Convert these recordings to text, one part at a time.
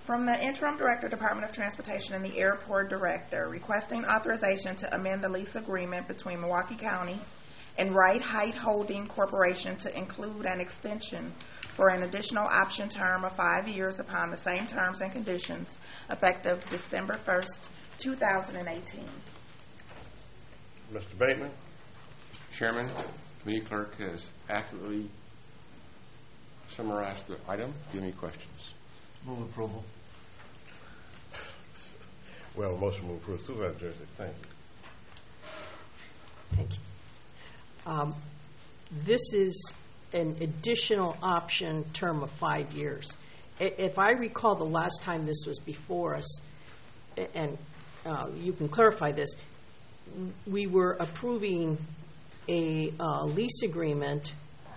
From the Interim Director, Department of Transportation, and the Airport Director, requesting authorization to amend the lease agreement between Milwaukee County and Right Height Holding Corporation to include an extension for an additional option term of 5 years upon the same terms and conditions, effective December 1st, 2018. Mr. Bateman. Chairman, committee clerk has accurately summarized the item. Do you have any questions? Move approval. Well, motion move approval. Supervisor Jersey, thank you. Thank you. This is an additional option term of 5 years. If I recall the last time this was before us, and you can clarify this, we were approving a lease agreement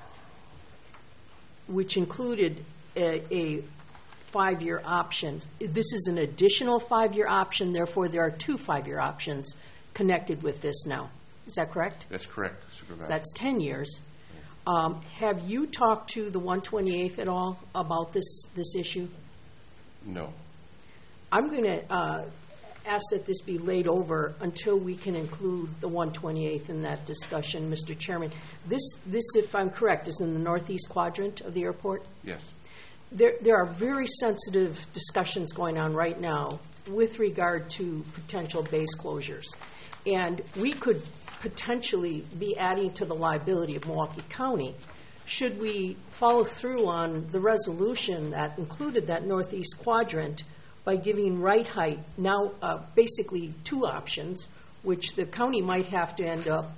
which included a 5-year option. This is an additional 5-year option, therefore there are 2 5-year options connected with this now. Is that correct? That's correct, Supervisor. That's 10 years. Have you talked to the 128th at all about this issue? No. I'm going to ask that this be laid over until we can include the 128th in that discussion, Mr. Chairman. This, if I'm correct, is in the northeast quadrant of the airport? Yes. There are very sensitive discussions going on right now with regard to potential base closures. And we could potentially be adding to the liability of Milwaukee County should we follow through on the resolution that included that northeast quadrant by giving Right Height now basically 2 options, which the county might have to end up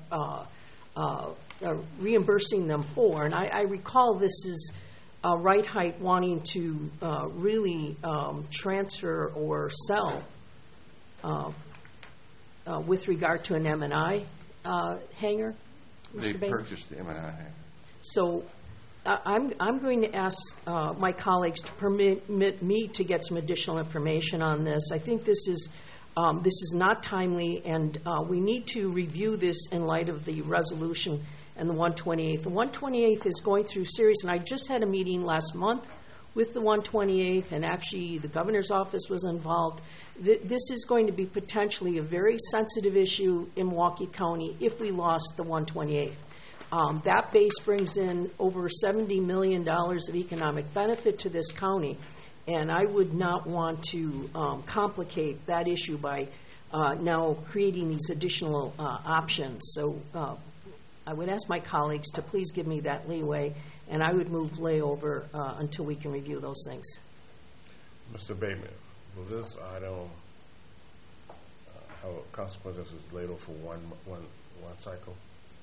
reimbursing them for. And I recall this is Right Height wanting to really transfer or sell with regard to an M&I hangar. They purchased the M&I hangar. So I'm going to ask my colleagues to permit me to get some additional information on this. I think this is not timely, and we need to review this in light of the resolution and the 128th. The 128th is going through serious, and I just had a meeting last month with the 128th, and actually the governor's office was involved. This is going to be potentially a very sensitive issue in Milwaukee County if we lost the 128th. That base brings in over $70 million of economic benefit to this county, and I would not want to complicate that issue by now creating these additional options. So I would ask my colleagues to please give me that leeway, and I would move layover until we can review those things. Mr. Bateman, will this item have consequences laid over for one cycle?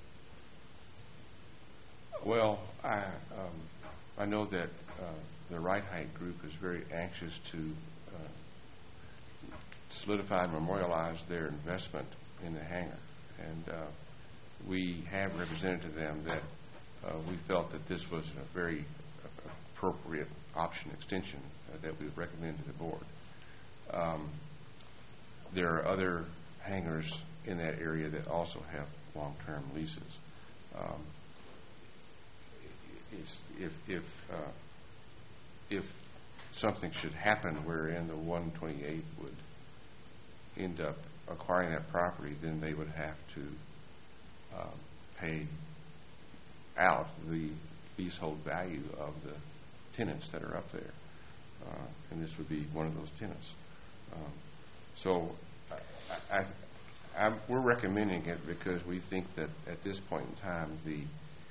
Well, I know that the Right Height group is very anxious to solidify and memorialize their investment in the hangar, and we have represented to them that we felt that this was a very appropriate option extension that we would recommend to the board. There are other hangars in that area that also have long-term leases. If something should happen wherein the 128 would end up acquiring that property, then they would have to pay out the leasehold value of the tenants that are up there, and this would be one of those tenants. So we're recommending it because we think that at this point in time the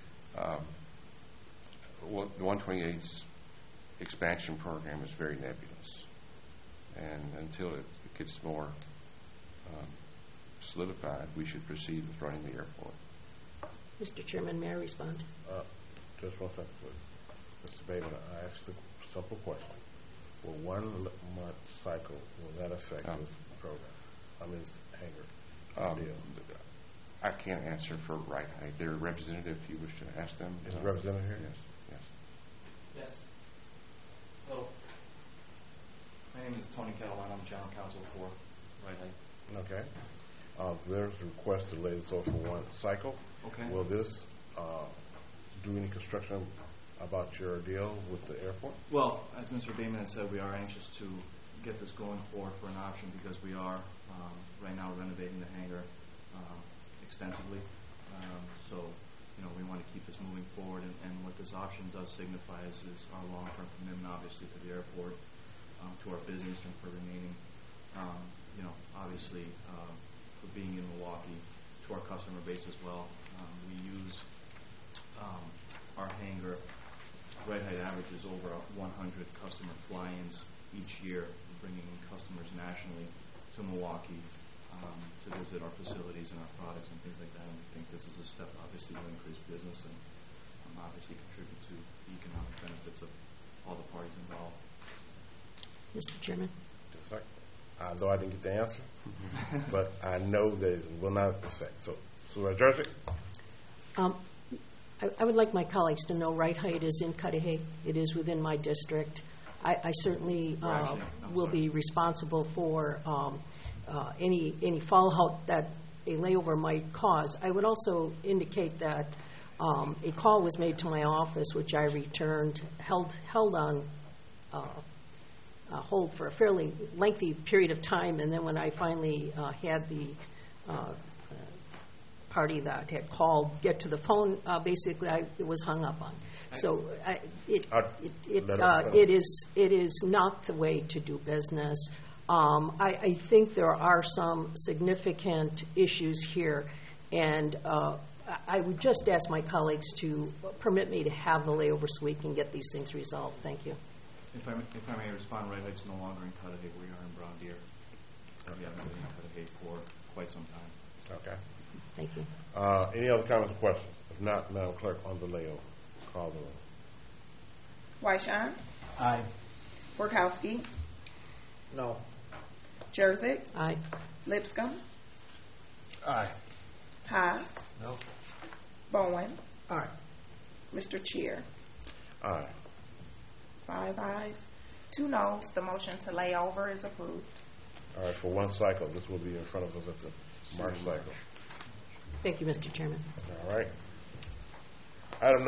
128's expansion program is very nebulous, and until it gets more solidified, we should proceed with running the airport. Mr. Chairman, may I respond? Just one second, please. Mr. Bateman, I asked a simple question. Will 1 month cycle, will that affect this program? I mean, this hangar deal? I can't answer for Right Height. They're a representative if you wish to ask them. Is the representative here? Yes. Yes. Hello. My name is Tony Catalan. I'm general counsel for Right Height. Okay. There's a request to lay this over for 1 cycle. Okay. Will this do any construction about your deal with the airport? Well, as Mr. Bateman had said, we are anxious to get this going forward for an option because we are right now renovating the hangar extensively. So, we want to keep this moving forward, and what this option does signify is our long-term commitment, obviously, to the airport, to our business, and for remaining, obviously, for being in Milwaukee, to our customer base as well. We use our hangar. Red Height averages over 100 customer fly-ins each year, bringing in customers nationally to Milwaukee to visit our facilities and our products and things like that. And we think this is a step, obviously, to increase business and obviously contribute to the economic benefits of all the parties involved. Mr. Chairman? Yes, sir. Though I didn't get the answer, but I know that it will not affect. So, Jersey? I would like my colleagues to know Right Height is in Cudahy. It is within my district. I certainly will be responsible for any fallout that a layover might cause. I would also indicate that a call was made to my office, which I returned, held on hold for a fairly lengthy period of time, and then when I finally had the party that had called get to the phone, basically it was hung up on. So it is not the way to do business. I think there are some significant issues here, and I would just ask my colleagues to permit me to have the layover so we can get these things resolved. Thank you. If I may respond, Red Height's no longer in Cudahy. We are in Brown Deer. We haven't been in Cudahy for quite some time. Okay. Thank you. Any other comments or questions? If not, Madam Clerk, on the layover, call the roll. Wyshawn. Aye. Workowski. No. Jerzyk. Aye. Lipscomb. Aye. Haas. No. Bowen. Aye. Mr. Cheer. Aye. 5 ayes, 2 noes. The motion to lay over is approved. All right, for one cycle, this will be in front of us at the March cycle. Thank you, Mr. Chairman. All right. Item